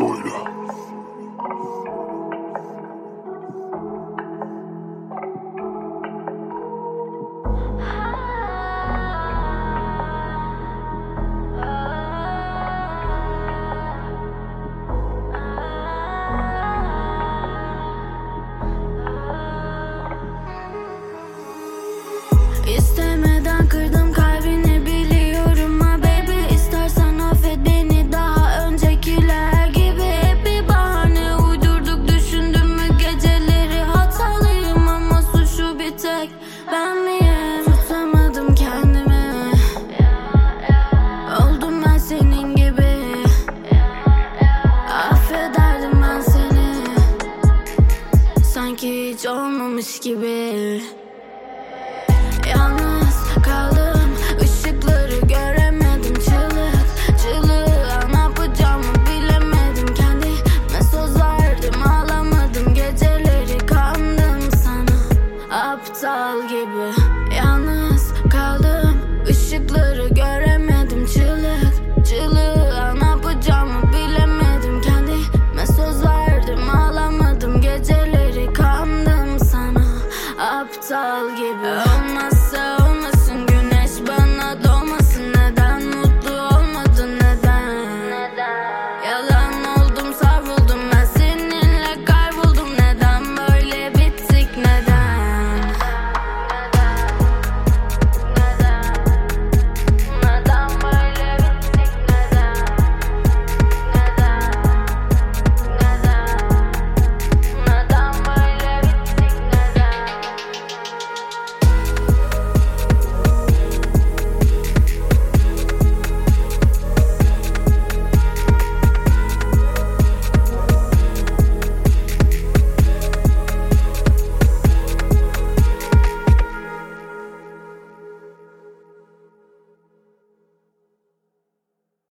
söyle. İstemeden kırdım kalbini biliyorum ha baby. İstersen affet beni daha öncekiler gibi. Hep bir bahane uydurduk, düşündüm mü geceleri. Hatalıyım ama suçu bir tek ben miyim? Tutamadım kendimi, oldum ben senin gibi. Affederdim ben seni, sanki hiç olmamış gibi. Yalnız kaldım, ışıkları göremedim. Çığlık çığlığa ne yapacağımı bilemedim. Kendime söz verdim, ağlamadım. Geceleri kandım sana, aptal gibi. Yalnız kaldım, ışıkları göremedim. Çığlık